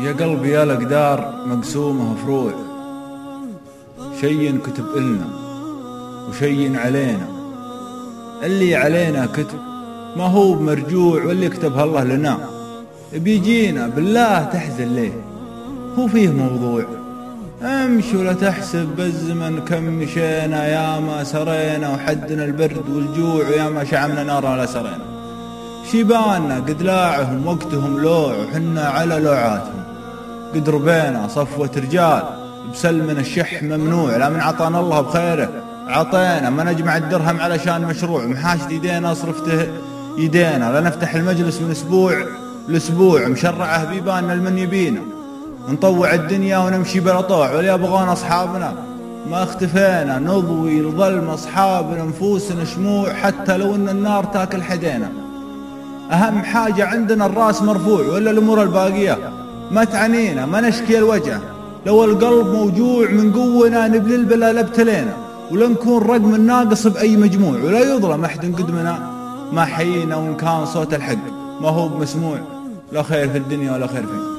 يا قلبي يا الأقدار مقسومة فروع، شي كتب إلنا وشي علينا. اللي علينا كتب ما هو مرجوع، واللي كتبها الله لنا بيجينا بالله تحزن ليه، هو فيه موضوع. امشي ولا تحسب بالزمن كم مشينا، يا ما سرينا وحدنا البرد والجوع، ويا ما شعمنا نارا لا سرينا. شيباننا قد لاعهم وقتهم لوع، وحنا على لوعاتهم قد ربينا صفوة رجال. بسلمنا الشح ممنوع، لا من عطانا الله بخيره عطينا. ما نجمع الدرهم علشان مشروع، محاشد يدينا صرفته يدينا. لا نفتح المجلس من اسبوع لاسبوع، مشرعه بيباننا المن يبينا. نطوع الدنيا ونمشي بلا طوع، ولا يبغون اصحابنا ما اختفينا. نضوي لظلم اصحابنا نفوسنا شموع، حتى لو ان النار تاكل حدينا. اهم حاجة عندنا الراس مرفوع، ولا الامور الباقية ما تعنينا. ما نشكي الوجه لو القلب موجوع، من قونا نبلي البلا لابتلينا. ولا نكون رقم الناقص بأي مجموع، ولا يظلم أحد قدمنا ما حيينا. وإن كان صوت الحق ما هو بمسموع، لا خير في الدنيا ولا خير فينا.